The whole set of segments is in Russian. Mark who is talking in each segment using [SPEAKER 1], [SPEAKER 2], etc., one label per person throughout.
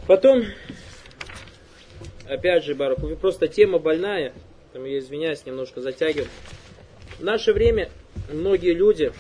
[SPEAKER 1] Потом, опять же, Баракулу, просто тема больная, там, я извиняюсь, немножко затягиваю. В наше время многие люди,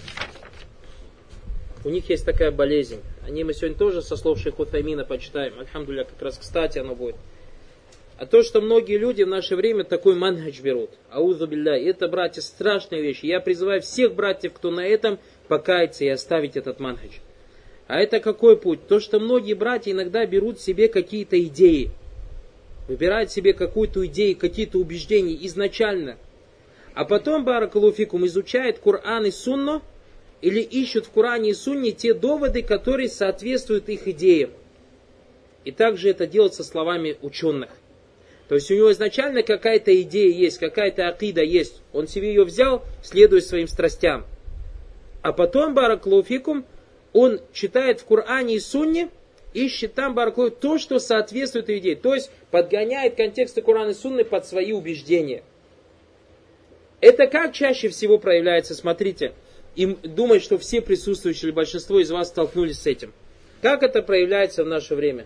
[SPEAKER 1] у них есть такая болезнь. Мы сегодня тоже со слов шейха Утаймина почитаем. Альхамдулилля, как раз кстати оно будет. А то, что многие люди в наше время такой манхадж берут. Аузу билля. Это, братья, страшная вещь. Я призываю всех братьев, кто на этом, покаяться и оставить этот манхадж. А это какой путь? То, что многие братья иногда берут себе какие-то идеи. Выбирают себе какую-то идею, какие-то убеждения изначально. А потом, баракаллаху фикум, изучают Коран и Сунну, или ищут в Коране и Сунне те доводы, которые соответствуют их идеям. И также это делается словами ученых. То есть у него изначально какая-то идея есть, какая-то акида есть. Он себе ее взял, следуя своим страстям. А потом, баракаллаху фикум, он читает в Коране и Сунне, ищет там, баракаллаху, то, что соответствует идее. То есть подгоняет контексты Корана и Сунны под свои убеждения. Это как чаще всего проявляется, смотрите. И думаю, что все присутствующие, или большинство из вас столкнулись с этим. Как это проявляется в наше время?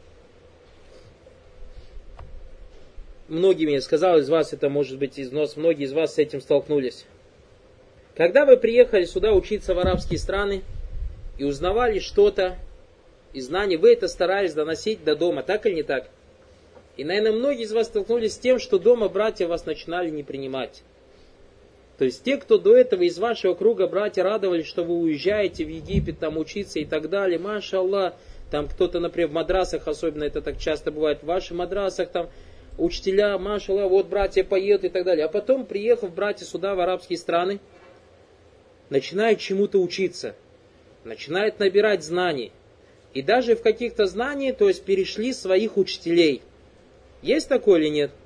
[SPEAKER 1] Многими, я сказал, из вас это может быть из нас, многие из вас с этим столкнулись. Когда вы приехали сюда учиться в арабские страны и узнавали что-то из знаний, вы это старались доносить до дома, так или не так? И, наверное, многие из вас столкнулись с тем, что дома братья вас начинали не принимать. То есть те, кто до этого из вашего круга братья радовались, что вы уезжаете в Египет там учиться и так далее, маша Аллах, там кто-то, например, в мадрасах, особенно это так часто бывает, в ваших мадрасах там учителя, маша Аллах, вот братья поедут и так далее. А потом, приехав братья сюда, в арабские страны, начинают чему-то учиться, начинают набирать знаний. И даже в каких-то знаниях, то есть перешли своих учителей. Есть такое или нет?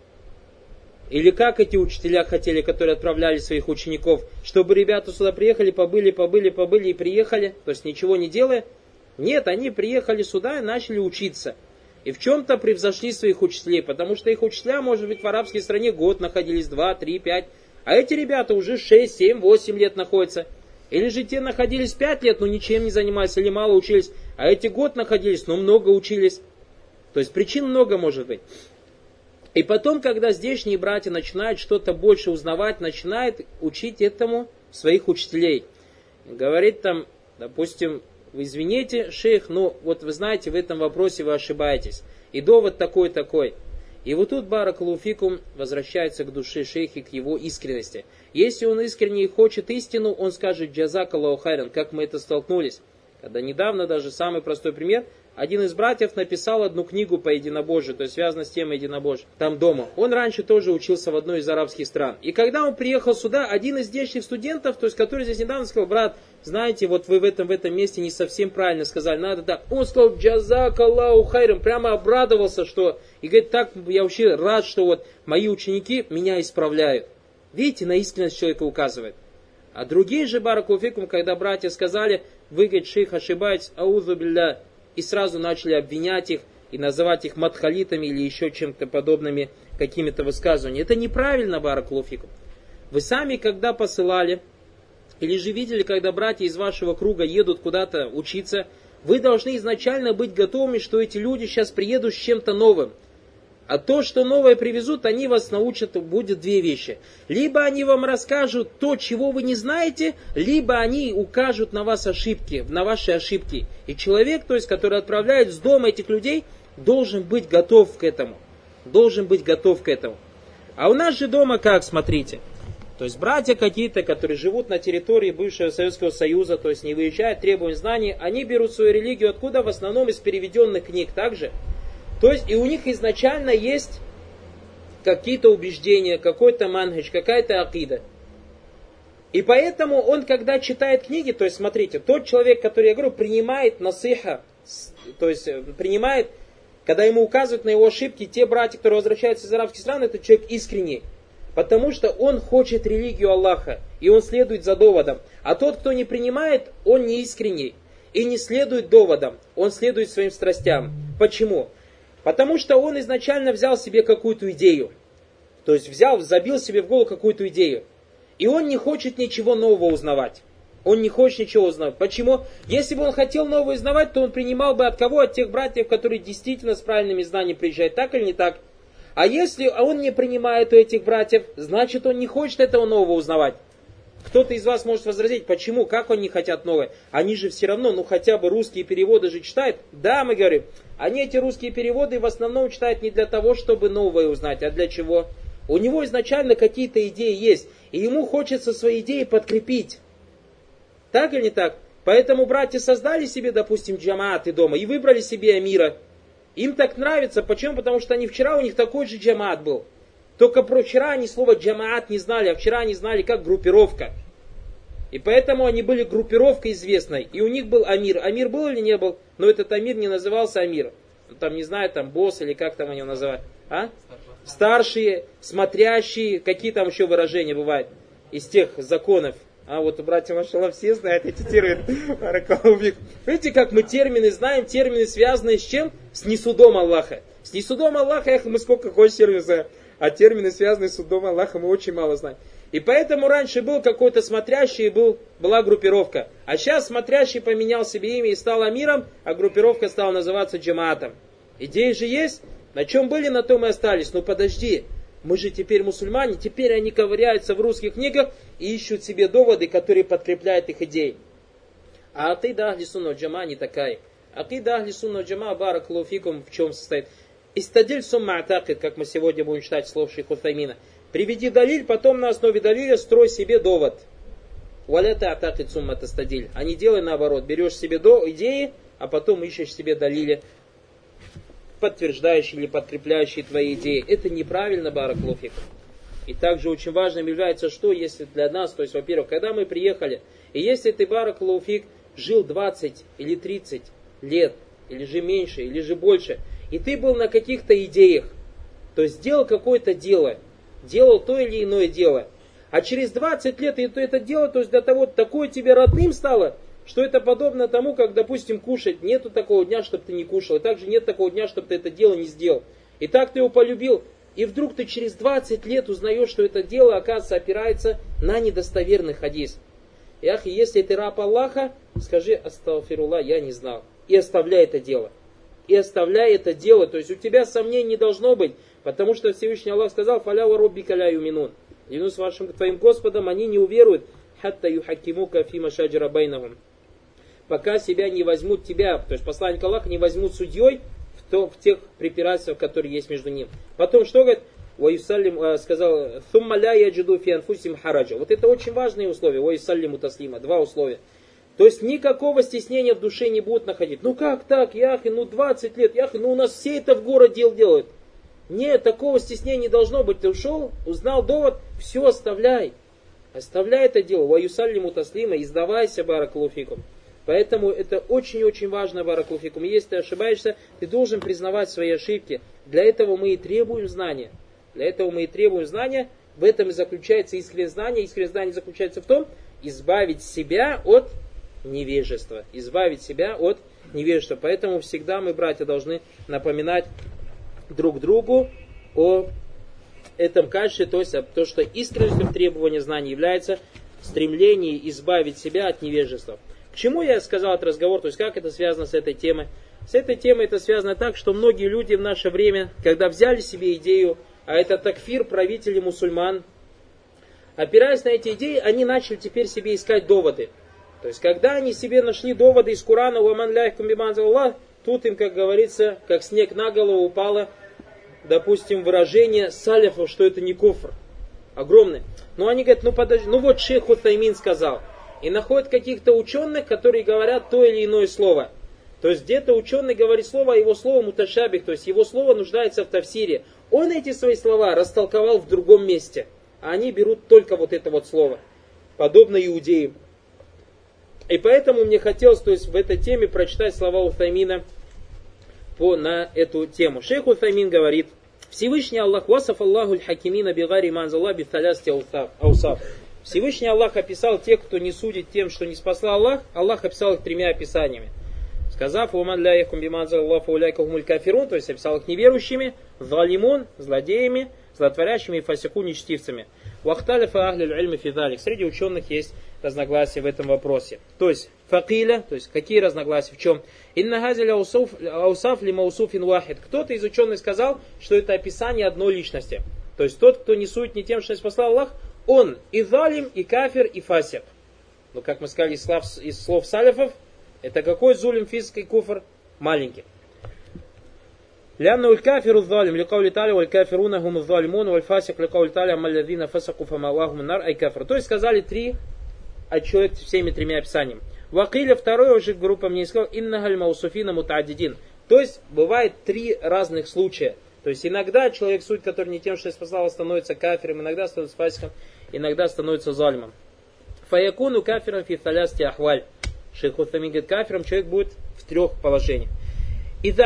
[SPEAKER 1] Или как эти учителя хотели, которые отправляли своих учеников, чтобы ребята сюда приехали, побыли и приехали, то есть ничего не делая? Нет, они приехали сюда и начали учиться. И в чем-то превзошли своих учителей, потому что их учителя, может быть, в арабской стране год находились, 2, 3, 5, а эти ребята уже 6, 7, 8 лет находятся. Или же те находились 5 лет, но ничем не занимались, или мало учились, а эти год находились, но много учились. То есть причин много может быть. И потом, когда здешние братья начинают что-то больше узнавать, начинают учить этому своих учителей. Говорит там, допустим, вы извините, шейх, но вот вы знаете, в этом вопросе вы ошибаетесь. И довод такой. И вот тут, баракаллаху фикум, возвращается к душе шейха, к его искренности. Если он искренне хочет истину, он скажет джазак Аллаху хайран, как мы это столкнулись. Когда недавно, даже самый простой пример, один из братьев написал одну книгу по единобожию, то есть связано с темой единобожия, там дома. Он раньше тоже учился в одной из арабских стран. И когда он приехал сюда, один из здешних студентов, то есть который здесь недавно сказал, брат, знаете, вот вы в этом месте не совсем правильно сказали, надо так. Он сказал, джазак Аллаху хайран, прямо обрадовался, что, и говорит, так я вообще рад, что вот мои ученики меня исправляют. Видите, на искренность человека указывает. А другие же, баракаллаху фикум, когда братья сказали, вы, говорит, шейх, ошибаетесь, аузу билля, и сразу начали обвинять их и называть их мадхалитами или еще чем-то подобными какими-то высказываниями. Это неправильно, баракаллаху фикум. Вы сами, когда посылали, или же видели, когда братья из вашего круга едут куда-то учиться, вы должны изначально быть готовыми, что эти люди сейчас приедут с чем-то новым. А то, что новое привезут, они вас научат, будет две вещи. Либо они вам расскажут то, чего вы не знаете, либо они укажут на вас ошибки, на ваши ошибки. И человек, то есть, который отправляет с дома этих людей, должен быть готов к этому. А у нас же дома как, смотрите. То есть братья какие-то, которые живут на территории бывшего Советского Союза, то есть не выезжают, требуют знаний, они берут свою религию откуда? В основном из переведенных книг также. То есть и у них изначально есть какие-то убеждения, какой-то манхадж, какая-то акида. И поэтому он, когда читает книги, то есть смотрите, тот человек, который, я говорю, принимает насиха, то есть принимает, когда ему указывают на его ошибки, те братья, которые возвращаются из арабских стран, это человек искренний. Потому что он хочет религию Аллаха, и он следует за доводом. А тот, кто не принимает, он не искренний и не следует доводам, он следует своим страстям. Почему? Потому что он изначально взял себе какую-то идею. То есть забил себе в голову какую-то идею. И он не хочет ничего нового узнавать. Он не хочет ничего узнавать. Почему? Если бы он хотел новое узнавать, то он принимал бы от кого? От тех братьев, которые действительно с правильными знаниями приезжают. Так или не так? А если он не принимает у этих братьев, значит он не хочет этого нового узнавать. Кто-то из вас может возразить, почему, как они хотят новое? Они же все равно, ну хотя бы русские переводы же читают. Да, мы говорим, они эти русские переводы в основном читают не для того, чтобы новое узнать, а для чего? У него изначально какие-то идеи есть, и ему хочется свои идеи подкрепить. Так или не так? Поэтому братья создали себе, допустим, джамааты дома и выбрали себе амира. Им так нравится. Почему? Потому что вчера у них такой же джамаат был. Только про вчера они слово джамаат не знали, а вчера они знали как группировка. И поэтому они были группировкой известной. И у них был амир. Амир был или не был? Но этот амир не назывался амир. Там, не знаю, там босс или как там они его называют. А? Старшие, смотрящие, какие там еще выражения бывают из тех законов. А вот братья машаллах все знают эти термины. Видите, как мы термины знаем, термины связанные с чем? С несудом Аллаха. С несудом Аллаха мы сколько хочешь терминов знаем. А термины, связанные с судом Аллаха, мы очень мало знаем. И поэтому раньше был какой-то смотрящий, была группировка. А сейчас смотрящий поменял себе имя и стал амиром, а группировка стала называться джамаатом. Идеи же есть. На чем были, на том и остались. Но подожди, мы же теперь мусульмане, теперь они ковыряются в русских книгах и ищут себе доводы, которые подкрепляют их идеи. А акида ахли сунна джама не такая. Акида ахли сунна джама баракаллаху фикум в чем состоит? Истадиль сумма атакид, как мы сегодня будем читать слов шейха Утаймина. Приведи далиль, потом на основе далиля строй себе довод. Валята атакид сумма тастадиль. А не делай наоборот. Берешь себе идеи, а потом ищешь себе далили, подтверждающие или подкрепляющие твои идеи. Это неправильно, баракаллаху фикум. И также очень важным является, что если для нас, то есть, во-первых, когда мы приехали, и если ты, баракаллаху фик, жил 20 или 30 лет, или же меньше, или же больше, и ты был на каких-то идеях, то есть сделал какое-то дело, делал то или иное дело, а через 20 лет ты это дело, то есть для того, такое тебе родным стало, что это подобно тому, как, допустим, кушать. Нету такого дня, чтобы ты не кушал, и также нет такого дня, чтобы ты это дело не сделал. И так ты его полюбил, и вдруг ты через 20 лет узнаешь, что это дело, оказывается, опирается на недостоверный хадис. Яхи, если ты раб Аллаха, скажи астагфируллах, я не знал. И оставляй это дело. И оставляй это дело. То есть у тебя сомнений не должно быть. Потому что Всевышний Аллах сказал, фаля ва роббика ля юминун. Клянусь вашим твоим Господом, они не уверуют. Хатта юхакимука фима шаджара байнахум. Пока себя не возьмут тебя, то есть посланник Аллаха не возьмут судьей в тех препирательствах, которые есть между ним. Потом что говорит? Ваюсаллим сказал, «Thumма ля яджиду фи анфусим хараджа». Вот это очень важные условия. Ваюсаллиму таслима. Два условия. То есть никакого стеснения в душе не будут находить. Ну как так, яхи, 20 лет, яхи, у нас все это в городе делают. Нет, такого стеснения не должно быть. Ты ушел, узнал довод, все оставляй. Оставляй это дело. Ваюсаллиму таслима, и сдавайся, баракаллаху фикум. Поэтому это очень-очень важно, баракаллаху фикум. Если ты ошибаешься, ты должен признавать свои ошибки. Для этого мы и требуем знания. Для этого мы и требуем знания. В этом и заключается искреннее знание. Искреннее знание заключается в том, избавить себя от невежества. Избавить себя от невежества. Поэтому всегда мы, братья, должны напоминать друг другу о этом качестве, то есть то, что искренностью в требовании знаний является стремление избавить себя от невежества. К чему я сказал этот разговор, то есть как это связано с этой темой? С этой темой это связано так, что многие люди в наше время, когда взяли себе идею, а это такфир, правители мусульман, опираясь на эти идеи, они начали теперь себе искать доводы. То есть, когда они себе нашли доводы из Корана, «Ваман ляйхкум биман Аллах», тут им, как говорится, как снег на голову упало, допустим, выражение салифов, что это не куфр. Огромное. Но они говорят, подожди, вот шейх Утаймин сказал. И находят каких-то ученых, которые говорят то или иное слово. То есть, где-то ученый говорит слово, а его слово муташабих, то есть, его слово нуждается в тафсире. Он эти свои слова растолковал в другом месте. А они берут только вот это вот слово. Подобно иудеям. И поэтому мне хотелось, то есть в этой теме прочитать слова Утаймина на эту тему. Шейх Утаймин говорит, Всевышний Аллах васаф Аллаху аль-хакимина бигари манзалла бифалясти аусаф. Всевышний Аллах описал тех, кто не судит тем, что не спасла Аллах. Аллах описал их тремя описаниями. Сказав, «Уман ля яхум биманзалла фауляйка хумуль кафирун», то есть описал их неверующими, залимун, злодеями, злотворящими и фасику, нечестивцами. Вахталифа ахлиль ильми фидалик. Среди ученых есть разногласия в этом вопросе. То есть, факиля, то есть, какие разногласия, в чем? Инна газиля аусаф ли маусуфин вахид. Кто-то из ученых сказал, что это описание одной личности. То есть, тот, кто не сует тем, что спасал Аллах, он и залим, и кафир, и фасик. Но, как мы сказали из слов салифов, это какой зулим, фиск и куфр? Маленький. لأنه الكافر الظالم لقول تعالى والكافرون هم الظالمون والفاسق لقول تعالى أما الذين فسقوا فمأواهم النار أي كافر. То есть сказали три, а человек всеми тремя описаниями. Вакиля, второй уже группа мне сказал, иннахаль маусуфина мутаддидин. То есть бывает три разных случая. То есть иногда человек, суть который не тем, что спасал, становится кафиром, иногда становится фасиком, иногда становится залимом. Фаякуну кафиром фи талясти ахваль. Шейх Утамин говорит, кафиром человек будет в трех положениях. Если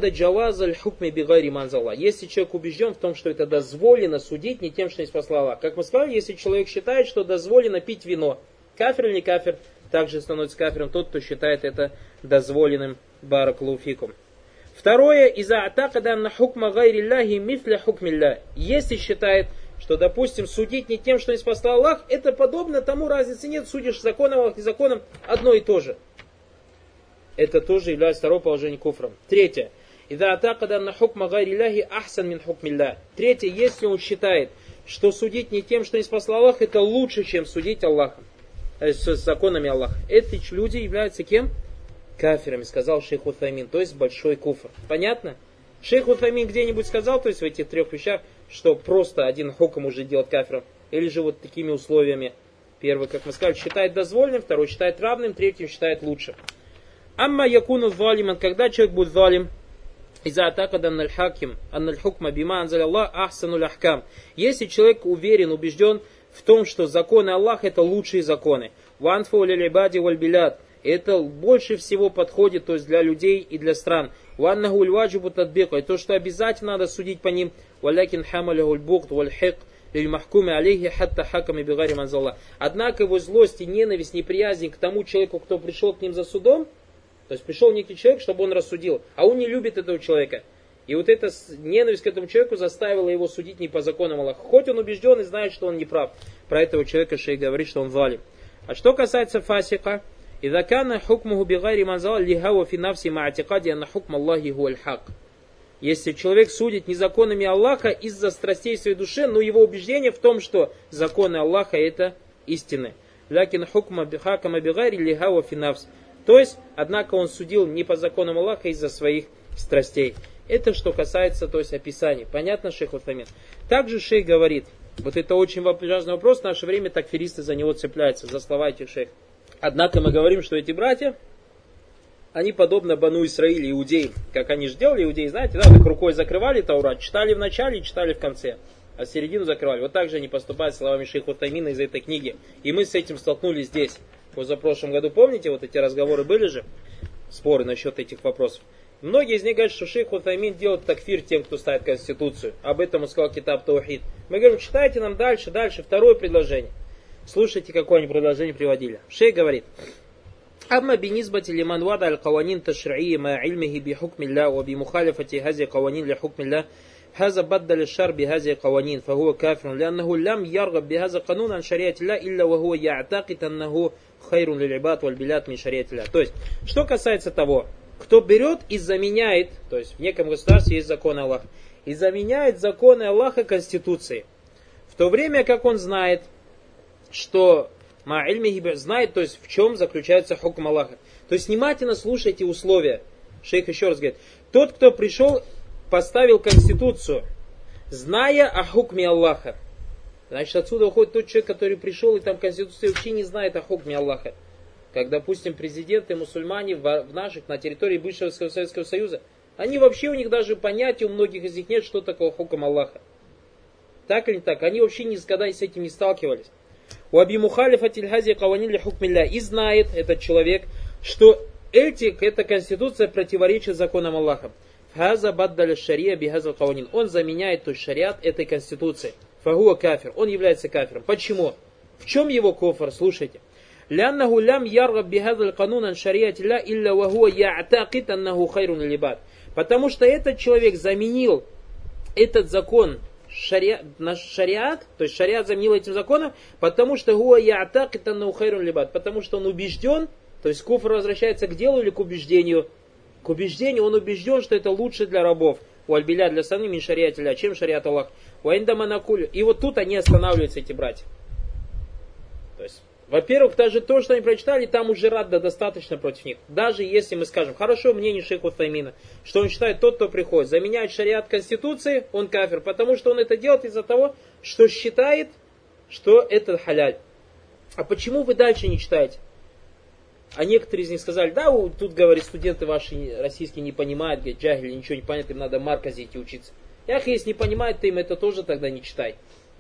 [SPEAKER 1] человек убежден в том, что это дозволено судить не тем, что не спасла Аллах. Как мы сказали, если человек считает, что дозволено пить вино, кафир или не кафир, также становится кафиром тот, кто считает это дозволенным. Баракалуфикум. Второе, если считает, что, допустим, судить не тем, что не спасла Аллах, это подобно тому, разницы нет, судишь законом, Аллах, не законом, одно и то же. Это тоже является второе положение куфром. Третье. Третье, если он считает, что судить не тем, что не спасла Аллах, это лучше, чем судить Аллахом, с законами Аллаха. Эти люди являются кем? Кафирами, сказал шейх Утамин, то есть большой куфр. Понятно? Шейх Утамин где-нибудь сказал, то есть в этих трех вещах, что просто один хукм уже делать кафиром, или же вот такими условиями. Первый, как мы сказали, считает дозволенным, второй считает равным, третий считает лучше. Амма якуну залиман, когда человек будет залим, из-за атака данналь хаким, анналь хукма бима анзаль Аллах ахсануль ахкам. Если человек уверен, убежден в том, что законы Аллаха это лучшие законы, ванфу лилибади валь билад, это больше всего подходит, то есть для людей и для стран. Ваннаху льваджибу тадбику, то, что обязательно надо судить по ним, валякин хамаляху льбукт валь хик, однако его злость и ненависть, неприязнь к тому человеку, кто пришел к ним за судом, то есть пришел некий человек, чтобы он рассудил, а он не любит этого человека. И вот эта ненависть к этому человеку заставила его судить не по законам Аллаха. Хоть он убежден и знает, что он не прав. Про этого человека шейх говорит, что он залим. А что касается фасика, если человек судит не законами Аллаха из-за страстей своей души, но его убеждение в том, что законы Аллаха это истины. То есть, однако он судил не по законам Аллаха из-за своих страстей. Это что касается, то есть, описаний. Понятно, шейх Утамин? Также шейх говорит, вот это очень важный вопрос, в наше время такфиристы за него цепляются, за слова этих шейх. Однако мы говорим, что эти братья, они подобно Бану Исраиле, иудеям. Как они же делали, иудеи, знаете, да, так рукой закрывали Таурат, читали в начале и читали в конце, а середину закрывали. Вот так же они поступают словами шейха Утамина из этой книги. И мы с этим столкнулись здесь. В позапрошлом году, помните, вот эти разговоры были же, споры насчет этих вопросов. Многие из них говорят, что шейх Утамин делает такфир тем, кто ставит Конституцию. Об этом он сказал Китаб Таухид. Мы говорим, читайте нам дальше, второе предложение. Слушайте, какое они предложение приводили. Шейх говорит, أما بالنسبة لمن وضع القوانين التشريعية مع علمه بحكم الله وبمخالفة هذه القوانين لحكم الله هذا بدل الشر بهذه القوانين فهو كافر لأنه لم يرغب بهذا القانون عن شريعة الله إلا وهو يعتقد أنه خير للعباد والبلاد من شريعة الله. То есть, что касается того, кто берет и заменяет, то есть в неком государстве есть законы Аллаха, и заменяет законы Аллаха Конституцией, в то время как он знает, что знает, то есть в чем заключается хукм Аллаха. То есть внимательно слушайте условия. Шейх еще раз говорит, тот, кто пришел, поставил Конституцию, зная о хукме Аллаха. Значит, отсюда уходит тот человек, который пришел, и там Конституция вообще не знает о хукме Аллаха. Как, допустим, президенты мусульмане в наших, на территории бывшего Советского Союза, они вообще, у них даже понятия, у многих из них нет, что такое хукм Аллаха. Так или не так? Они вообще никогда с этим не сталкивались. И знает этот человек, что эта конституция противоречит законам Аллаха. Он заменяет то шариат этой конституции. Фагуа кафир. Он является кафиром. Почему? В чем его кофр? Слушайте. Потому что этот человек заменил этот закон наш шариат, то есть шариат заменил этим законом, потому что гуа я'такид аннаху хайрун либад, потому что он убежден, то есть куфр возвращается к делу или к убеждению? К убеждению, он убежден, что это лучше для рабов. Уальбиля для страны мин шариатиля, чем шариат Аллах. Уайндаманакулю. И вот тут они останавливаются, эти братья. То есть, во-первых, даже то, что они прочитали, там уже радда достаточно против них. Даже если мы скажем, хорошо мнение шейха Утаймина, что он считает, тот, кто приходит, заменяет шариат Конституции, он кафир, потому что он это делает из-за того, что считает, что это халяль. А почему вы дальше не читаете? А некоторые из них сказали, да, тут, говорит, студенты ваши российские не понимают, говорит, джахили, ничего не понятно, им надо марказе идти учиться. Если не понимают, ты им это тоже тогда не читай.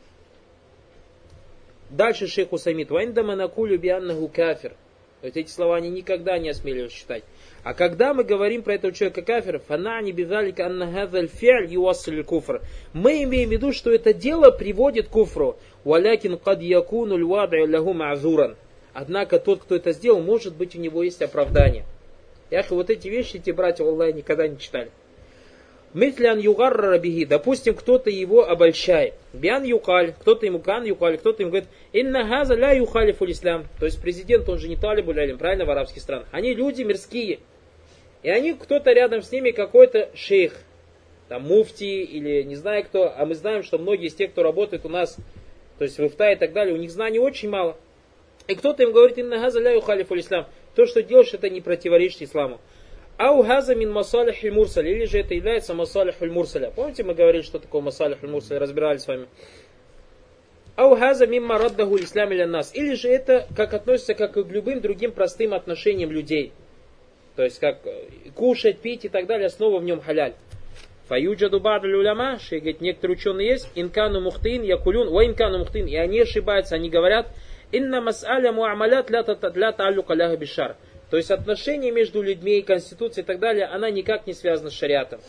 [SPEAKER 1] Дальше шейх Усаймид, вайндаманакулю бианнаху кафир. Вот эти слова они никогда не осмеливались читать. А когда мы говорим про этого человека кафир, фанани бидалика анна хазаль фи'ль юассиль куфр. Мы имеем в виду, что это дело приводит к куфру. Валякин кад якуну львад'у лаху ма'зуран. Однако тот, кто это сделал, может быть, у него есть оправдание. Вот эти вещи эти братья, Аллах, никогда не читали. Митлян югарра рабихи, допустим, кто-то его обольщает. Биан юкаль, кто-то ему кан юкаль, кто-то ему говорит, инна газа ля юхалифу ислам. То есть президент, он же не талибу лялим, правильно, в арабских странах. Они люди мирские. И они, кто-то рядом с ними, какой-то шейх, там муфти или не знаю кто. А мы знаем, что многие из тех, кто работает у нас, то есть в Ифта и так далее, у них знаний очень мало. И кто-то им говорит, инна газа ля юхалифу ислам. То, что делаешь, это не противоречит исламу. Ау газа мин масалих аль-мурсаля, или же это является масалих аль-мурсаля. Помните, мы говорили, что такое масалих аль-мурсаля, разбирали с вами. Ау газа мимма раддаху ислам иля нас, или же это как относится как и к любым другим простым отношениям людей. То есть как кушать, пить и так далее, снова в нем халяль. Фаюджаду ба'ду уляма, шейх говорит, некоторые ученые есть, инкану мухтин якулюн, ва инкану мухтин, и они ошибаются, они говорят, инна мас'аля му'амалят ля та'аллука ляха бишар. То есть отношения между людьми, конституцией и так далее, она никак не связана с шариатом.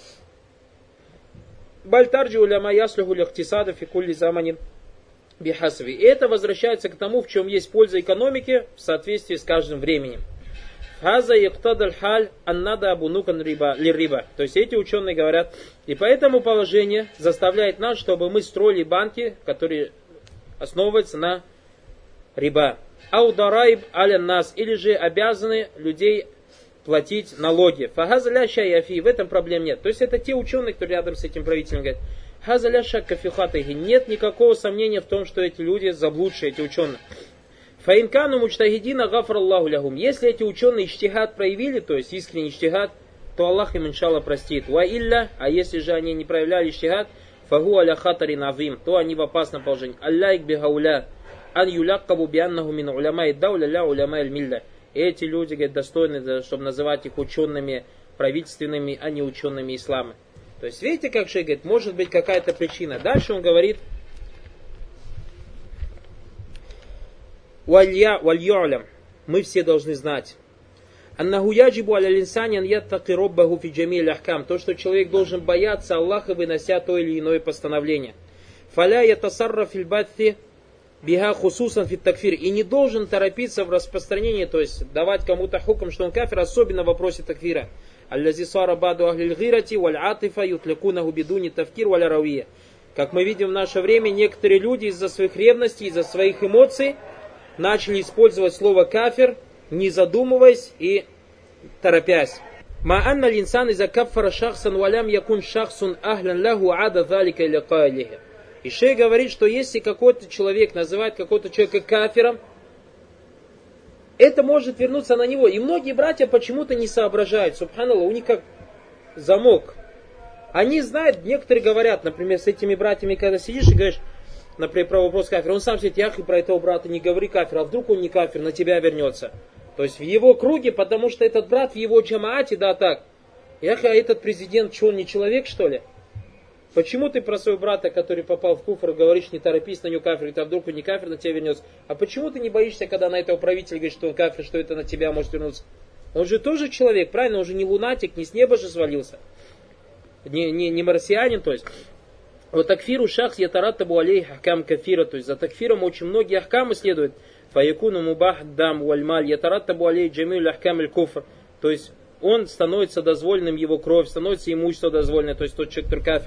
[SPEAKER 1] Бальтарджи уляма яслюху лихтисада фи кулли заманин бихасви. И это возвращается к тому, в чем есть польза экономики в соответствии с каждым временем. Хаза яктадаль халь аннада абунукан лириба. То есть эти ученые говорят, и поэтому положение заставляет нас, чтобы мы строили банки, которые основываются на риба. Аударайб аля нас, или же обязаны людей платить налоги. Фахазаля шаяфи, в этом проблем нет. То есть это те ученые, кто рядом с этим правителем говорит, хазаля шаккафихатахи, нет никакого сомнения в том, что эти люди заблудшие, эти ученые. Фаинкану мучтагидина гафраллаху лягум. Если эти ученые иштихад проявили, то есть искренний иштихад, то Аллах им иншалла простит. Ва илля, а если же они не проявляли иштихад, фагу аля хатарин авим, то они в опасном положении. Аллайк бихауля. Ан юляккабу бианнаху мин уляма дауля ля уляма аль-милля. Эти люди, говорят, достойны, чтобы называть их учеными правительственными, а не учеными ислама. То есть, видите, как шейх говорит, может быть какая-то причина. Дальше он говорит, валью'лям, мы все должны знать. Аннаху яджибу аля линсани ан яттаки роббаху фи джамиль ахкам. То, что человек должен бояться Аллаха, вынося то или иное постановление. Фаля ятасарра филь батти биха хусусан фит такфир. И не должен торопиться в распространении, то есть давать кому-то хукм, что он кафир, особенно в вопросе такфира. Аллази сара баду ахлиль гирати валь атифа ютликунаху бидуни тавкир валь рауия. Как мы видим в наше время, некоторые люди из-за своих ревностей, из-за своих эмоций начали использовать слово кафир, не задумываясь и торопясь. Ма анна линсан иза каффара шахсан валям якун шахсун ахлян лаху ада залика или каалихи. И шейх говорит, что если какой-то человек называет какого-то человека кафиром, это может вернуться на него. И многие братья почему-то не соображают. Субханаллах, у них как замок. Они знают, некоторые говорят, например, с этими братьями, когда сидишь и говоришь, например, про вопрос кафира, он сам сидит, ях, и про этого брата не говори кафир, а вдруг он не кафир, на тебя вернется. То есть в его круге, потому что этот брат в его джамаате, да так. Ях, а этот президент, что он не человек, что ли? Почему ты про своего брата, который попал в куфр, говоришь, не торопись, на него кафир, а вдруг он не кафир, на тебя вернется? А почему ты не боишься, когда на этого правителя говорит, что он кафир, что это на тебя может вернуться? Он же тоже человек, правильно? Он же не лунатик, не с неба же свалился. Не марсианин, то есть. Вот такфиру шахс ятараттабу алейх ахкам кафира, то есть за такфиром очень многие ахкамы следуют. Фаякуну мубах дам вальмаль ятараттабу алейх джамиль ахкам аль куфр, то есть он становится дозволенным, его кровь, становится имущество дозволенное, то есть тот человек, который кафир.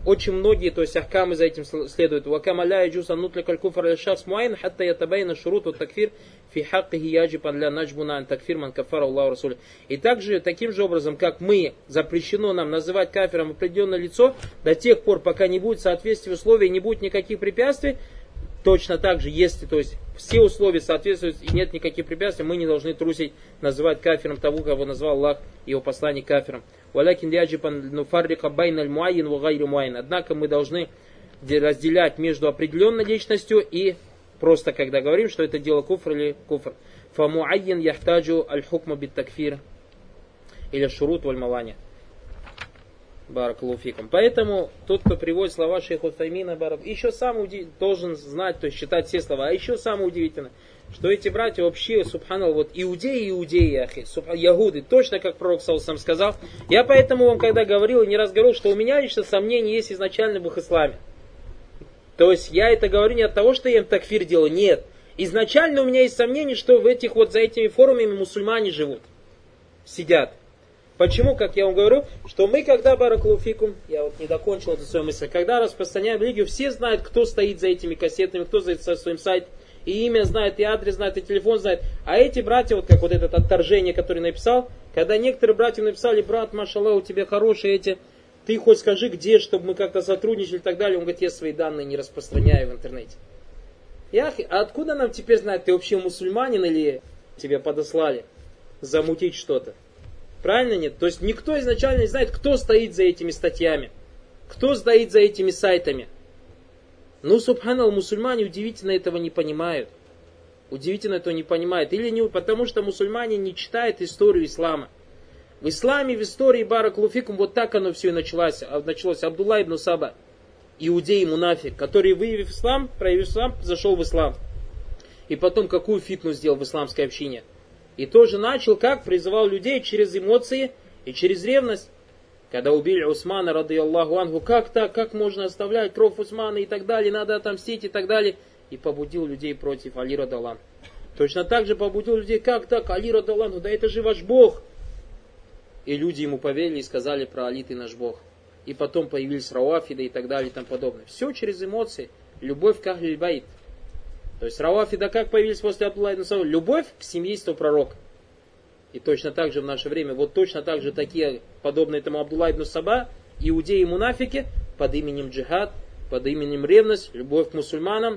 [SPEAKER 1] очень многие, то есть ахкамы за этим следуют. Вакама ля яджуз ан нутлика аль-куфр ля шахс муайян хатта ятабайна шурут ва такфир фи хаккихи яджибан ля наджбуна ан такфир ман кафара Аллаху расуля. И также, таким же образом, как мы, запрещено нам называть кафиром определенное лицо, до тех пор, пока не будет соответствия условий, не будет никаких препятствий, точно так же, если, то есть, все условия соответствуют и нет никаких препятствий, мы не должны трусить называть кафиром того, кого назвал Аллах и его посланник кафиром. Однако мы должны разделять между определенной личностью и просто когда говорим, что это дело куфр или куфр. Фамуайян яхтаджу аль-хукма бит-такфир или шурут валь-мавани. Баракалуфикум. Поэтому тот, кто приводит слова шейха Утаймина, еще сам должен знать, то есть читать все слова. А еще самое удивительное, что эти братья вообще, субханаллах, вот иудеи, ахи, ягуды, точно как пророк сам сказал. Я поэтому вам когда говорил и не раз говорил, что у меня лично сомнения есть изначально в их исламе. То есть я это говорю не от того, что я им такфир делаю, нет. Изначально у меня есть сомнения, что в этих вот за этими форумами мусульмане живут, сидят. Почему, как я вам говорю, что мы, когда, баракалуфикум, я вот не докончил эту свою мысль, когда распространяем религию, все знают, кто стоит за этими кассетами, кто стоит за своим сайтом, и имя знает, и адрес знает, и телефон знает. А эти братья, вот как вот это отторжение, которое написал, когда некоторые братья написали: брат, машаллах, у тебя хорошие эти, ты хоть скажи где, чтобы мы как-то сотрудничали и так далее. Он говорит: я свои данные не распространяю в интернете. А откуда нам теперь знать, ты вообще мусульманин или тебя подослали замутить что-то? Правильно нет? То есть никто изначально не знает, кто стоит за этими статьями, кто стоит за этими сайтами. Ну, субханаллах, мусульмане удивительно этого не понимают. Удивительно этого не понимают. Или не, потому что мусульмане не читают историю ислама. В исламе, в истории баракалуфикум, вот так оно все и началось. Абдулла ибн Саба, иудей мунафик, который, выявив ислам, проявив ислам, зашел в ислам. И потом какую фитну сделал в исламской общине. И тоже начал, как призывал людей через эмоции и через ревность. Когда убили Усмана, рады Аллаху анху, как так, как можно оставлять кровь Усмана и так далее, надо отомстить и так далее. И побудил людей против Али рады Аллаху. Точно так же побудил людей, как так, Али рады Аллаху, да это же ваш Бог. И люди ему поверили и сказали: про Али ты наш Бог. И потом появились Рауафиды и так далее и тому подобное. Все через эмоции, любовь к Ахлиль Байт. То есть Рауафида как появились после Абдулла ибн Саба? Любовь к семейству пророка. И точно так же в наше время, вот точно так же такие, подобные этому Абдулла ибн Саба, иудеи и мунафики, под именем джихад, под именем ревность, любовь к мусульманам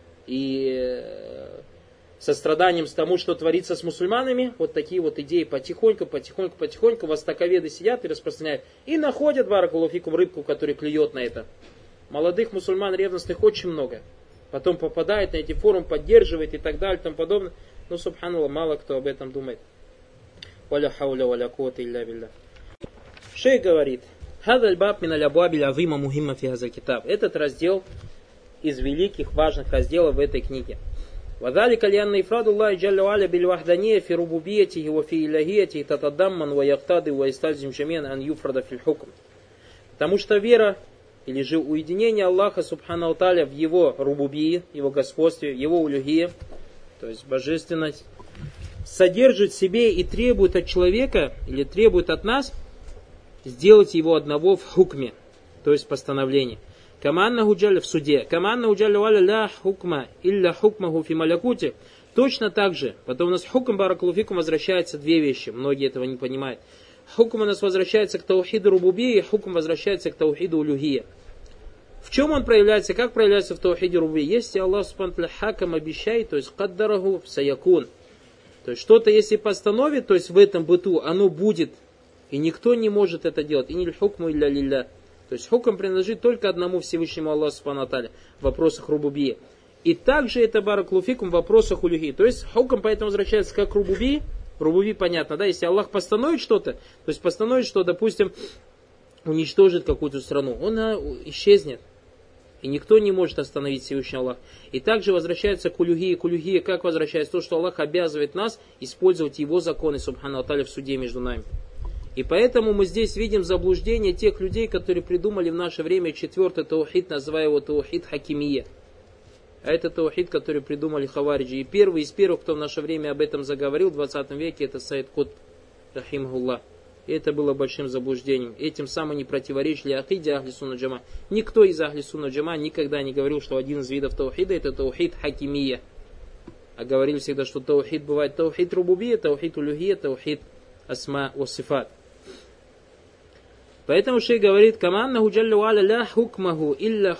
[SPEAKER 1] и состраданием с тому, что творится с мусульманами, вот такие вот идеи потихоньку, востоковеды сидят и распространяют. И находят, баракалуфикум, рыбку, которая клюет на это. Молодых мусульман ревностных очень много. Потом попадает на эти форумы, поддерживает и так далее и тому подобное. Но, субханаллах, мало кто об этом думает. Валя хауля валя куата илля билля. Шейх говорит: Хазаль баб миналь абуабиль азима мухимма фи хазаль китаб. Этот раздел из великих, важных разделов в этой книге. وذلك لأن إفراد الله جل وعلا بالوحدانية في ربوبيته وفي إلهيته تتضمن ويقتضي ويستلزم جميعا أن يفرد في الحكم. Потому что вера или же уединение Аллаха субхану тааля в его рубубии, его господстве, его улюхие, то есть божественность, содержит в себе и требует от человека, или требует от нас, сделать его одного в хукме, то есть постановлении. Каманна гуджаль в суде. Каманна гуджаль валя ля хукма илля хукмаху фи малякути. Точно так же. Потом у нас хукм баракалуфикум возвращается две вещи. Многие этого не понимают. Хукм у нас возвращается к таухиду рубубии, хукм возвращается к таухиду улюхия. В чем он проявляется? Как проявляется в таухиде рубубии? Если Аллах субхану ва тааля хакам обещает, то есть каддараху саякун. То есть что-то если постановит, то есть в этом быту оно будет. И никто не может это делать. Иниль хукму илля лилля. То есть хукм принадлежит только одному Всевышнему Аллаху субхану ва тааля в вопросах рубубии. И также это баракалуфикум в вопросах улюхи. То есть хукм поэтому возвращается как к рубубии. Рубуби понятно, да? Если Аллах постановит что-то, то есть постановит, что, допустим, уничтожит какую-то страну, он исчезнет. И никто не может остановить Всевышний Аллах. И также возвращается к улюхии. К улюхии как возвращается? То, что Аллах обязывает нас использовать Его законы, субхану ва тааля, в суде между нами. И поэтому мы здесь видим заблуждение тех людей, которые придумали в наше время четвертый таухид, называя его таухид хакимия. А это таухид, который придумали хавариджи. И первый из первых, кто в наше время об этом заговорил в 20 веке, это Сайд Кутб, рахимахуллах. И это было большим заблуждением. Этим самым не противоречили акиде ахли сунна джама. Никто из ахли сунна джама никогда не говорил, что один из видов таухида это таухид хакимия. А говорили всегда, что таухид бывает таухид рубубия, таухид улюхия, таухид асма ва сифат. Поэтому шейх говорит, каманнаху джалля ва аля ля хукмаху илля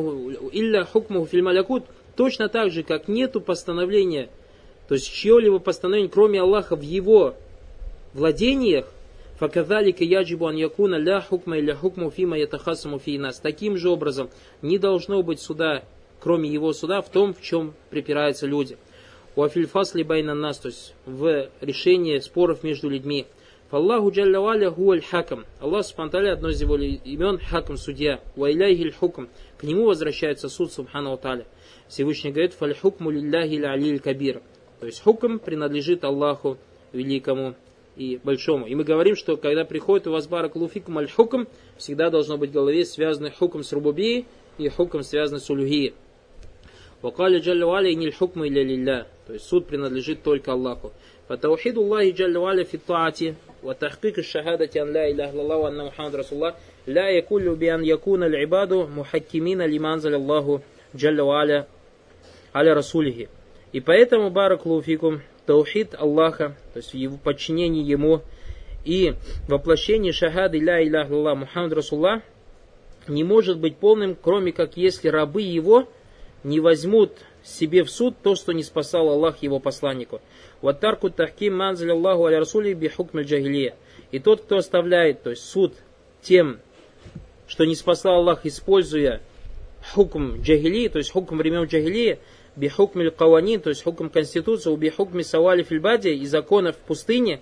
[SPEAKER 1] хукмаху филь малякут. Точно так же, как нету постановления, то есть чье-либо постановление, кроме Аллаха, в его владениях, факадалика яджибу ан якуна ля хукма илля хукму фима ятахасаму фи нас. Таким же образом не должно быть суда, кроме его суда, в том, в чем припираются люди. Уафиль фасли байна нас, то есть в решении споров между людьми. Фаллаху джалля валя хуаль хакам. Аллах субхану тааля, одно из его имен, хакам, судья. Ва иляйхиль хукм. К нему возвращается суд субхану тааля. Всевышний говорит, фаль хукму лилляхи алиль кабир. То есть хукм принадлежит Аллаху великому и большому. И мы говорим, что когда приходит у вас барак луфикум аль хукм, всегда должно быть в голове связанный хукм с рубубией и хукм связанный с улюхией. Вакаля джалля валя иниль хукму илля лилля. То есть суд принадлежит только Аллаху. Фатаухиду Аллахи джалля валя фи таати ва тахкик аш-шахадати ан ла иляха илляллах ва анна Мухаммад расуллах ла якуллю би ан якуна аль-ибаду мухаккимина лиман анзаля Аллаху джалля валя аля расулихи. И поэтому, баракаллаху фикум, таухид Аллаха, то есть в его подчинении ему и воплощение шахады ля иляха илляллах Мухаммад расуллах не может быть полным, кроме как если рабы его не возьмут себе в суд то, что не спасал Аллах его посланнику. Ваттарку тахким манзаля Аллаху аля расули би хукм аль-джахилия. И тот, кто оставляет, то есть суд тем, что не спасал Аллах, используя хукм джахилии, то есть хукм времен джахилии, би хукм аль-каванин, то есть хукм конституции, би хукм савали фильбади и законов в пустыне,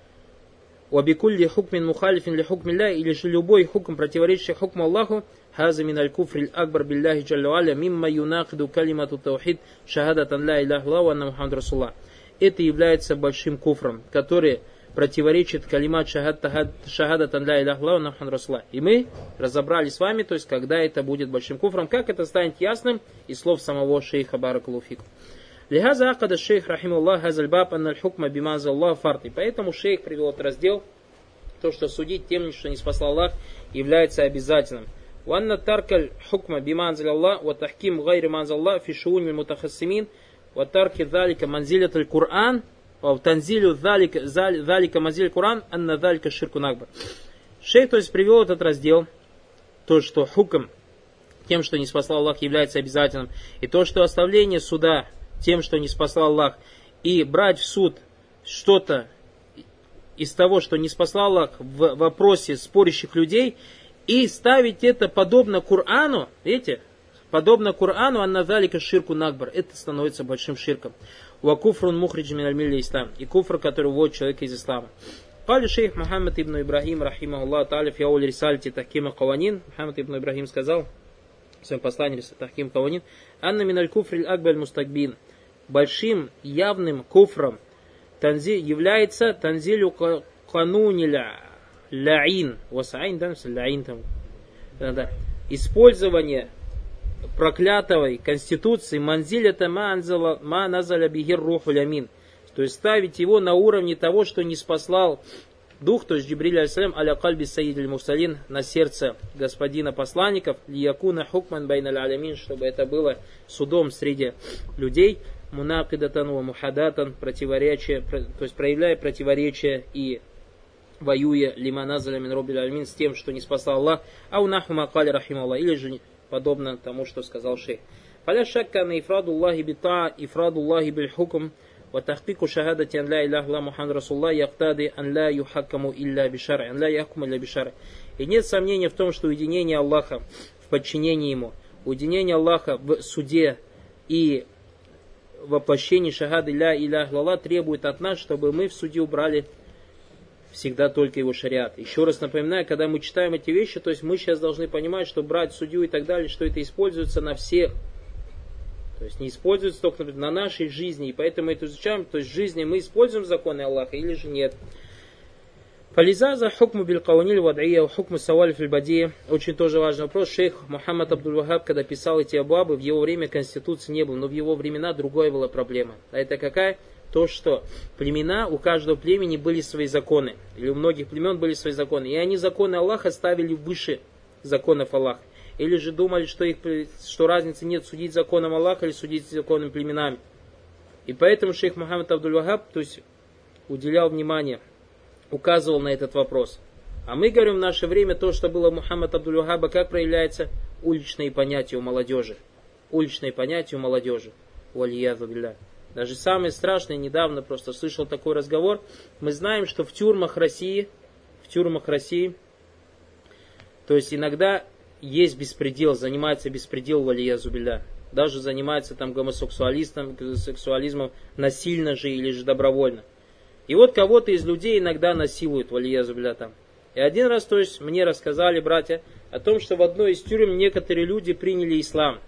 [SPEAKER 1] уабикулли хукмин мухалифин ли хукмилля, или же любой хукм, противоречащий хукму Аллаху, хаза мин аль-куфри аль-акбар билляхи джалля ва аля мимма юнакиду калимату таухид шахадатан ля иляха илляллах ва анна Мухаммад расуллах. Это является большим куфром, который противоречит калимат шахадатан ля иляха илляллах ва анна Мухаммад расуллах. И мы разобрали с вами, то есть когда это будет большим куфром, как это станет ясным из слов самого шейха баракаллаху фикум. Лихаза акада шейх рахимуллах хазаль баб анна аль-хукма бимаза Аллах фард. И поэтому шейх привел этот раздел, то, что судить тем, что не спасал Аллах, является обязательным. Ванна таркаль хукма биманзаля Аллах ва тахким гайри манзаля Аллах фи шууни мутахассимин ва тарки залика манзилят аль-Кур'ан ва танзилю залика манзиль Кур'ан анна залика ширку накбар. Шейх, то есть, привел этот раздел, то, что хукм тем, что не спасал Аллах, является обязательным, и то, что оставление суда тем, что не спасал Аллах, и брать в суд что-то из того, что не спасал Аллах в вопросе спорящих людей, и ставить это подобно Корану, видите, подобно Корану, анна залика ширку накбар, это становится большим ширком. Ва куфрун мухридж мин аль-милля ислам, и куфр, который вводит человека из ислама. Кали шейх Мухаммад ибн Ибрахим, рахимахуллах та'аля, фи аули рисалити тахкима каванин, Мухаммад ибн Ибрахим сказал в своем послании тахким каванин, анна мин аль-куфри аль-акбаль мустакбин, большим явным куфром является танзилю кануниля лаин, васаин, да, лаин там, да, использование проклятовой конституции манзилята ма назаля бихир руху лямин, то есть ставить его на уровне того, что не спаслал дух, то есть Джибриль алейхиссалям, аля кальби саид аль-мурсалин, на сердце господина посланников, лиякуна хукман байна аль-алямин, чтобы это было судом среди людей, мунакидатан ва мухадатан, противоречие, то есть проявляя противоречие и воюя лиманазаля мин роббиль алямин, с тем, что не спасал Аллах, ау наху макали рахималлах, или же подобно тому, что сказал шейх. Фаля шакка на ифраду Аллахи бита, ифраду Аллахи биль хукм, ва тахкику шахадати ан ла иляха илляллах Мухаммад расуллах яктади ан ла юхаккаму илля бишари, ан ла яхкуму илля бишари. И нет сомнения в том, что уединение Аллаха в подчинении Ему, уединение Аллаха в суде и воплощение шахады ля иляха илляллах требует от нас, чтобы мы в суде убрали всегда только его шариат. Еще раз напоминаю, когда мы читаем эти вещи, то есть мы сейчас должны понимать, что брать судью и так далее, что это используется на всех. То есть не используется только, например, на нашей жизни. И поэтому мы это изучаем. То есть в жизни мы используем законы Аллаха или же нет. Фализаза хукму биль каваниль вад'ия хукму саваль филь бадия. Очень тоже важный вопрос. Шейх Мухаммад Абдуль-Вахаб, когда писал эти абуабы, в его время конституции не было, но в его времена другая была проблема. А это какая? то, что племена, у каждого племени были свои законы. Или у многих племен были свои законы. И они законы Аллаха ставили выше законов Аллаха. Или же думали, что разницы нет судить законом Аллаха или судить законом племенами. И поэтому шейх Мухаммад Абдуль-Вахаб, то есть, уделял внимание, указывал на этот вопрос. А мы говорим в наше время то, что было у Мухаммада Абдуль-Вахаба, как проявляется уличные понятия у молодежи. Уличные понятия у молодежи. Валиязу билля. Даже самое страшное, недавно просто слышал такой разговор. Мы знаем, что в тюрьмах России, то есть иногда есть беспредел, занимается беспредел валиязу билля. Даже занимается там гомосексуализмом насильно же или же добровольно. И вот кого-то из людей иногда насилуют, валиязу билля там. И один раз, то есть, мне рассказали братья о том, что в одной из тюрем некоторые люди приняли ислам.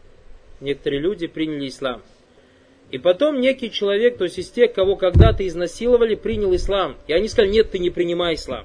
[SPEAKER 1] И потом некий человек, то есть из тех, кого когда-то изнасиловали, принял ислам. И они сказали: нет, ты не принимай ислам.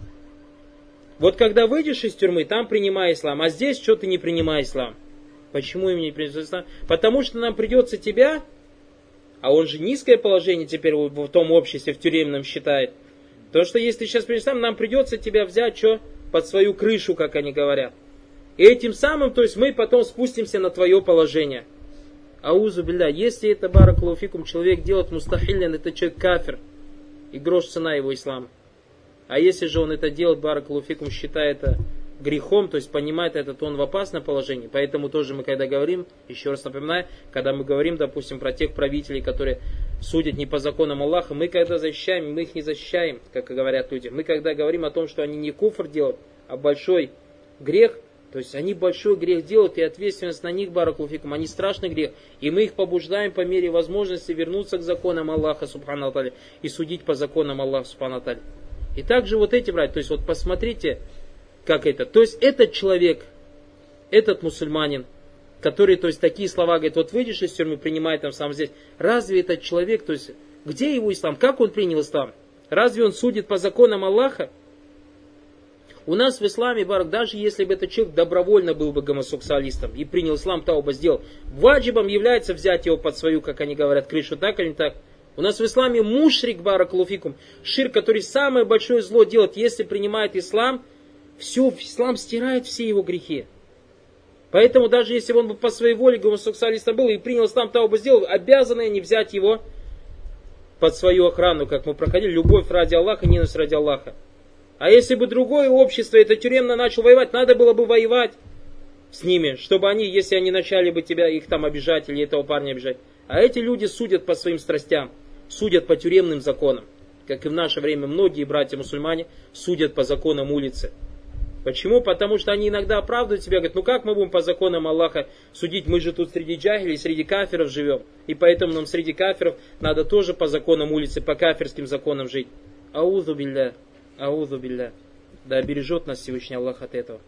[SPEAKER 1] Вот когда выйдешь из тюрьмы, там принимай ислам. А здесь что ты не принимай ислам? Почему им не принимай ислам? Потому что нам придется тебя, а он же низкое положение теперь в том обществе, в тюремном считает. То, что если ты сейчас принесешь, нам придется тебя взять под свою крышу, как они говорят. И этим самым, то есть мы потом спустимся на твое положение. Аузу билля, если это баракаллаху фикум человек делает мустахиллян, это человек кафир. И грош цена его ислама. А если же он это делает, баракаллаху фикум, считает это грехом, то есть понимает это, то он в опасном положении. Поэтому тоже мы когда говорим, еще раз напоминаю, когда мы говорим, допустим, про тех правителей, которые судят не по законам Аллаха, мы когда защищаем, мы их не защищаем, как говорят люди. Мы когда говорим о том, что они не куфр делают, а большой грех, то есть они большой грех делают, и ответственность на них, баракаллаху фикум, они страшный грех. И мы их побуждаем по мере возможности вернуться к законам Аллаха, субхану аталя, и судить по законам Аллаха, субхану аталя. И также вот эти братья, то есть вот посмотрите, как это. То есть этот человек, этот мусульманин, который, то есть такие слова говорит: вот выйдешь из тюрьмы, принимай там сам здесь. Разве этот человек, то есть где его ислам? Как он принял ислам? Разве он судит по законам Аллаха? У нас в исламе, барак, даже если бы этот человек добровольно был бы гомосексуалистом и принял ислам, тауба сделал, ваджибом является взять его под свою, как они говорят, крышу, так или не так? У нас в исламе мушрик, баракаллаху фикум, ширк, который самое большое зло делает, если принимает ислам, все, ислам стирает все его грехи. Поэтому даже если он бы по своей воле гомосексуалистом был и принял ислам, тауба сделал, обязаны они взять его под свою охрану, как мы проходили, любовь ради Аллаха, ненависть ради Аллаха. А если бы другое общество, это тюремно, начало воевать, надо было бы воевать с ними, чтобы они, если они начали бы тебя, их там обижать или этого парня обижать. А эти люди судят по своим страстям, судят по тюремным законам. Как и в наше время многие братья-мусульмане судят по законам улицы. Почему? Потому что они иногда оправдывают себя, говорят: ну как мы будем по законам Аллаха судить, мы же тут среди джахилей, среди кафиров живем. И поэтому нам среди кафиров надо тоже по законам улицы, по кафирским законам жить. Аузу билля. Аузу билля. Да бережет нас Всевышний Аллах от этого.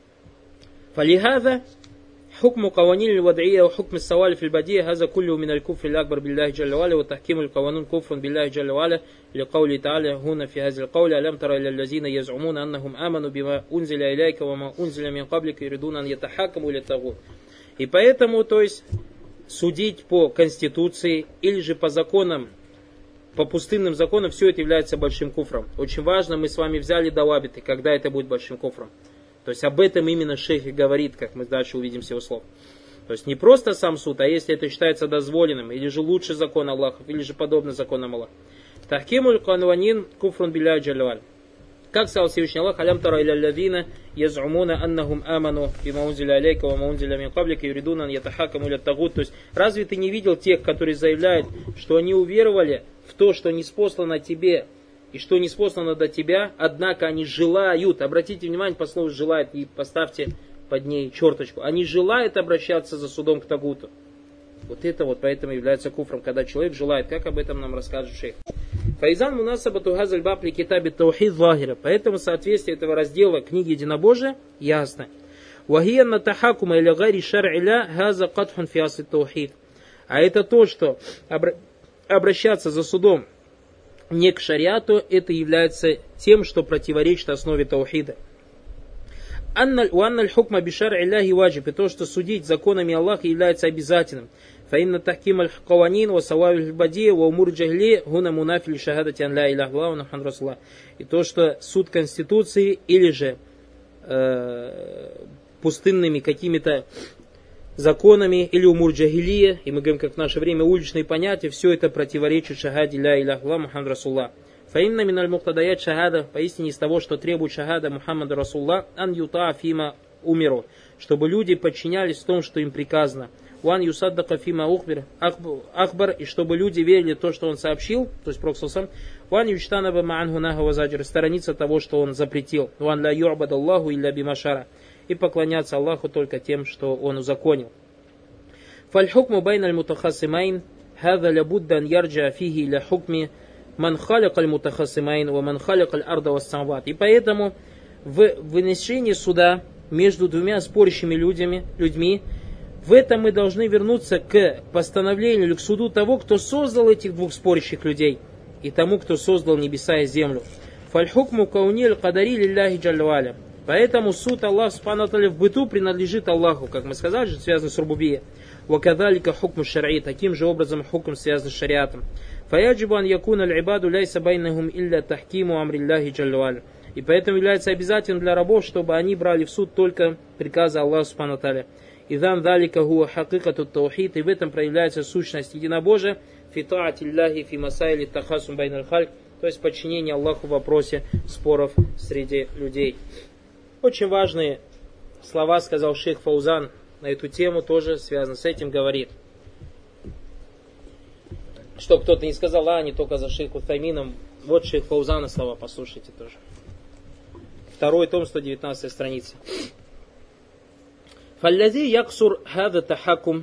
[SPEAKER 1] Фалихаза حكم قوانين الوضعية وحكم السوال في البديهة هذا كله من الكفر الأكبر بالله جل وعلا وتحكيم القوانين كفر بالله جل وعلا لقوله تعالى هنا في هذا القول ألم تر إلى الذين يزعمون أنهم آمنوا بما أنزل إليك وما أنزل من قبلك يريدون أن يتحاكموا إلى الطاغوت. И поэтому, то есть, судить по конституции или же по законам, по пустынным законам, все это является большим куфром. Очень важно, мы с вами взяли дауабиты, когда это будет большим куфром. То есть об этом именно шейх и говорит, как мы дальше увидим с его слов. То есть не просто сам суд, а если это считается дозволенным, или же лучше закон Аллаха, или же подобно законам Аллаха. Тахкимуль канванин куфрун билляхи джалла. Как сказал Всевышний Аллах: алям тара иля ллазина язумуна аннахум аману бима унзиля алейка ва ма унзиля мин каблика юридуна ан ятахакаму иля тагут. То есть разве ты не видел тех, которые заявляют, что они уверовали в то, что ниспослано тебе, и что ниспослано до тебя, однако они желают, обратите внимание по слову желают, и поставьте под ней черточку, они желают обращаться за судом к тагуту. Вот это вот поэтому является куфром, когда человек желает, как об этом нам расскажет шейх. Файзан мунасабату газаль бапли китаби таухид вахира. Поэтому соответствие этого раздела книги единобожия ясно. Вахиянна тахакума иля гари шар'иля газа катхун фиасы таухид. А это то, что обращаться за судом не к шариату, это является тем, что противоречит основе таухида. Уанналь хукма бишар илляхи ваджиб, и то, что судить законами Аллаха является обязательным. فإن تحكيم القوانين وصواب البديع وأمور الجاهلية هنا منافي لشهادة أن لا إله إلا الله محمد رسول الله. И то, что суд конституции или же пустынными какими-то законами или умур джахилия, и мы говорим, как в наше время, уличные понятия, все это противоречит шахаде ля иляха илля Мухаммад Расуллах. Фаинна миналь муктадаят шахада, поистине из того, что требует шахада Мухаммада Расуллах, ан юта фима умиру, чтобы люди подчинялись в том, что им приказано. Ван юсаддака фима ахбар, и чтобы люди верили в то, что он сообщил, то есть Пророк сам. Ван юштанаба ма'анху наху вазаджир, сторониться того, что он запретил. Ван ла ю'бад Аллаху илля бимашара, и поклоняться Аллаху только тем, что он узаконил. Фаль-хукму байна аль-мутахасимайн, хаза лябудда ан ярджа фиги иля хукми ман халик аль-мутахасимайн ва ман халик аль-арда ва самват. И поэтому в вынесении суда между двумя спорящими людьми, в этом мы должны вернуться к постановлению или к суду того, кто создал этих двух спорящих людей, и тому, кто создал небеса и землю. Фаль-хукму кауни аль-кадари лилляхи джалля ва аля. Поэтому суд Аллаха субхану ва тааля в быту принадлежит Аллаху, как мы сказали, связано с рубубией. Вакадалика хукму шар'и, таким же образом хукм связан с шариатом. Фаяджибу ан якуна аль-ибаду ляйса байнахум илля тахкиму амриллахи джалля ва аля. И поэтому является обязательным для рабов, чтобы они брали в суд только приказы Аллаха субхану ва тааля. Идан далика хуа хакикату таухид, и в этом проявляется сущность единобожия, фи таатилляхи фи масайли тахасум байналь хальк, то есть подчинение Аллаху в вопросе споров среди людей. Очень важные слова сказал шейх Фаузан на эту тему, тоже связано с этим, говорит. Чтобы кто-то не сказал, не только за шейх Утаймином. Вот шейх Фаузана слова, послушайте тоже. 2 том, 119 страница. فالذي يقصر هذا التحكم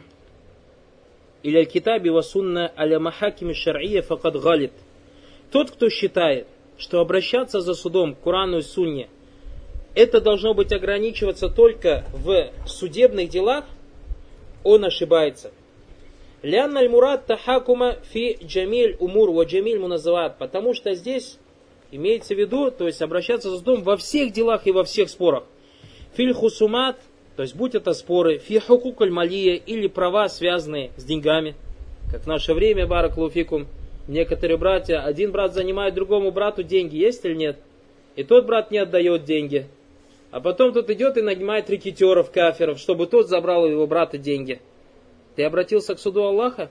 [SPEAKER 1] إلى الكتاب والسنة على محاكم الشرعية فقد غلط. Тот, кто считает, что обращаться за судом к Корану и Сунне это должно быть ограничиваться только в судебных делах, он ошибается. Лянна аль-мурад тахакума фи джамиль умур ва джамиль муназават, потому что здесь имеется в виду, то есть обращаться за судом во всех делах и во всех спорах. Филь хусумат, то есть будь это споры, фи хукук аль-малия, или права, связанные с деньгами, как в наше время, баракалуфикум, некоторые братья, один брат занимает другому брату деньги, есть или нет? И тот брат не отдает деньги. А потом тот идет и нанимает рекеттеров, кафиров, чтобы тот забрал у его брата деньги. Ты обратился к суду Аллаха?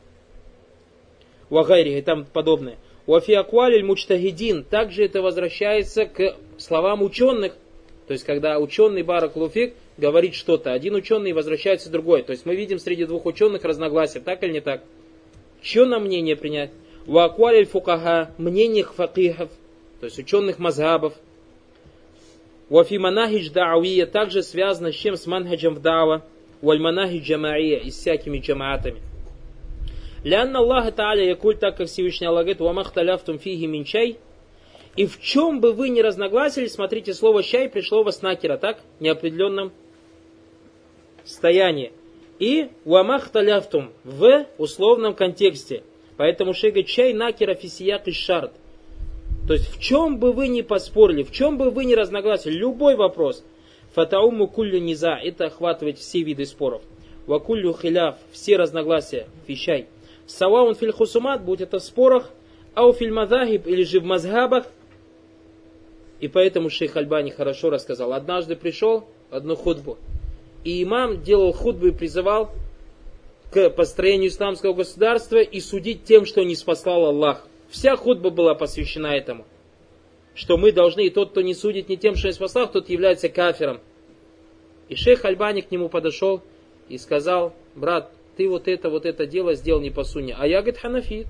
[SPEAKER 1] Вагайри и там подобное. Уафи аквалиль мучтагидин. Также это возвращается к словам ученых. То есть, когда ученый баракалуфик говорит что-то, один ученый возвращается другой. То есть, мы видим среди двух ученых разногласия, так или не так? Чье нам мнение принять? Уаквалиль фукаха, мнение факихов, то есть ученых мазхабов. Уафи манахидж да'авия, также связано с чем? С манхаджем в дава. Уаль манахидж джамаия, и с всякими джамаатами. Лянна Аллаха Тааля якуль, так как Всевышний Аллах говорит, вамахталяфтум фиги минчай. И в чем бы вы ни разногласились, смотрите, слово чай пришло в накира, так? В неопределенном состоянии. И вамахталяфтум в условном контексте. Поэтому шейх говорит, чай накира фисияк и шарт. То есть в чем бы вы ни поспорили, в чем бы вы ни разногласили, любой вопрос. Фатауму куллю низа, это охватывает все виды споров. Вакуллю хиляф, все разногласия, фищай. Саваун филь хусумат, будь это в спорах, ау филь мазахиб, или же в мазхабах. И поэтому шейх Альбани хорошо рассказал. Однажды пришел одну хутбу, и имам делал хутбу и призывал к построению исламского государства и судить тем, что не спаслал Аллах. Вся хутба была посвящена этому. Что мы должны, и тот, кто не судит не тем, что не спасал, тот является кафиром. И шейх Альбани к нему подошел и сказал, брат, ты вот это дело сделал не по сунне. А я, говорит, ханафит.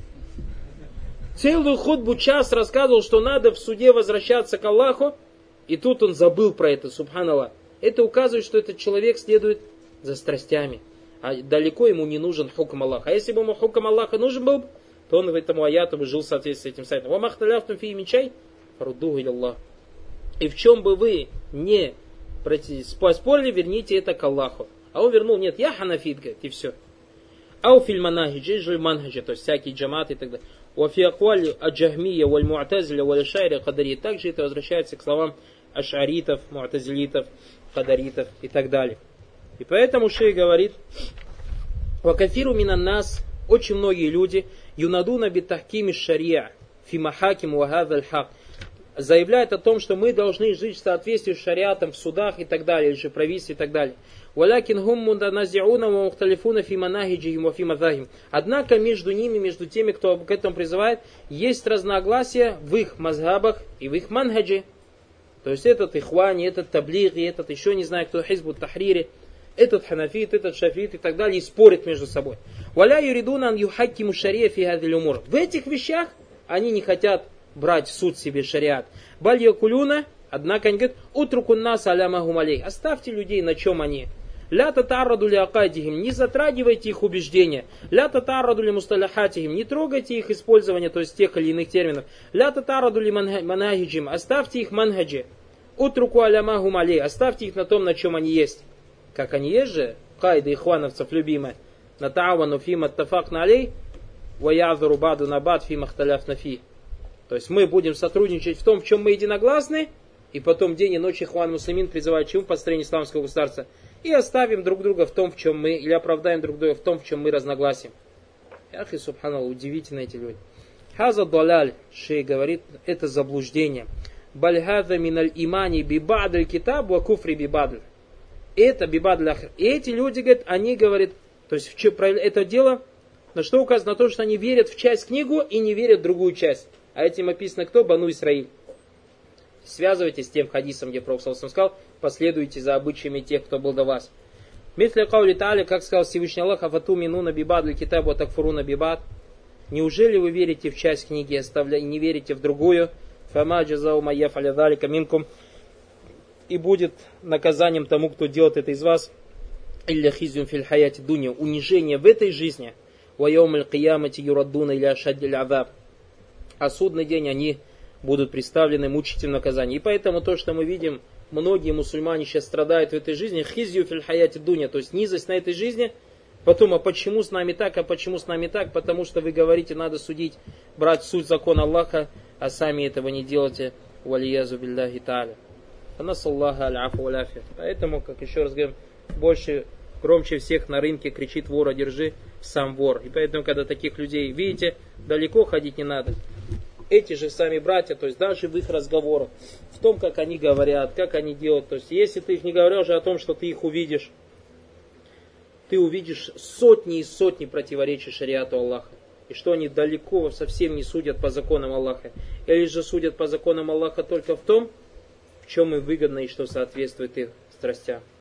[SPEAKER 1] Целую хутбу час рассказывал, что надо в суде возвращаться к Аллаху, и тут он забыл про это, субханаллах. Это указывает, что этот человек следует за страстями. А далеко ему не нужен хукм Аллаха. А если бы ему хукм Аллаха нужен был, то он в этом аяту бы жил в соответствии с этим сайтом. «Вамахталяфтум фи минчай, фаруддуху иляллах». И в чем бы вы не поспорили, верните это к Аллаху. А он вернул, нет, я ханафит, говорит, и все. Ау филь манахиджи, жиль манхаджи, то есть всякие джаматы и так далее. Уафи акваль аджахмия, валь муатазиля, валь ашайри, кадари. Также это возвращается к словам ашаритов, муатазилитов, кадаритов и так далее. И поэтому шейх говорит, Вакафиру минан нас, очень многие люди, юнадуна битахкими шария, фимахаким вагадаль хак, заявляют о том, что мы должны жить в соответствии с шариатом в судах и так далее, или же правительстве и так далее. Однако между ними, между теми, кто к этому призывает, есть разногласия в их мазхабах и в их манхаджи. То есть этот ихвани, этот таблиги, этот еще не знаю кто, хизбут тахрири, этот ханафит, этот шафит и так далее, и спорят между собой. В этих вещах они не хотят брать в суд себе шариат. Бальякулюна, однако они говорят, утрукун нас алямахум алей. Оставьте людей, на чем они. Ля татарраду ли акадихим, не затрагивайте их убеждения. Ля татарраду ли мусталахатихим, не трогайте их использование, то есть тех или иных терминов. Ля татарраду ли манахиджим, оставьте их манхаджи. Утруку алямахум алей, оставьте их на том, на чем они есть. Как они есть же, кайда ихвановцев любимая. Натаавану фима тафакна алей, ваязару баду набад фима хталяф нафи. То есть мы будем сотрудничать в том, в чем мы единогласны, и потом день и ночь ихван муслимин призывают к чему? Построению исламского государства. И оставим друг друга в том, в чем мы, или оправдаем друг друга в том, в чем мы разногласим. Ахи, субханаллах, удивительно эти люди. Хаза даляль, шей говорит, это заблуждение. Бальхаза миналь имани бибадль китаб ва куфри бибадль. Это бибадль ахр. И эти люди, говорят, они говорят, то есть это дело, на что указано? На то, что они верят в часть книгу и не верят в другую часть. А этим описано кто? Бану Исраиль. Связывайтесь с тем хадисом, где Пророк сказал, последуйте за обычаями тех, кто был до вас. Митля каули та'аля, как сказал Всевышний Аллах, афату минуна бибадль китабу такфуруна бибад. Неужели вы верите в часть книги и не верите в другую? Фама джазау майя фалядалика минкум. И будет наказанием тому, кто делает это из вас. Илля хизюм филь хаяти дуня. Унижение в этой жизни. Ва яумаль киямати юраддуна иля шаддиль азаб. А судный день они будут представлены мучительным наказанием. И поэтому то, что мы видим, многие мусульмане сейчас страдают в этой жизни, хизью фил хаяти дуня, то есть низость на этой жизни, потом, а почему с нами так, потому что вы говорите, надо судить, брать суть закона Аллаха, а сами этого не делаете, валиязу билляхи та'аля. Анасаллаха аль-афу валяфи. Поэтому, как еще раз говорим, громче всех на рынке кричит вора, держи, сам вор. И поэтому, когда таких людей видите, далеко ходить не надо. Эти же сами братья, то есть даже в их разговорах, в том, как они говорят, как они делают. То есть если ты их не говоришь о том, что ты их увидишь, ты увидишь сотни и сотни противоречий шариату Аллаха. И что они далеко совсем не судят по законам Аллаха. Или же судят по законам Аллаха только в том, в чем им выгодно и что соответствует их страстям.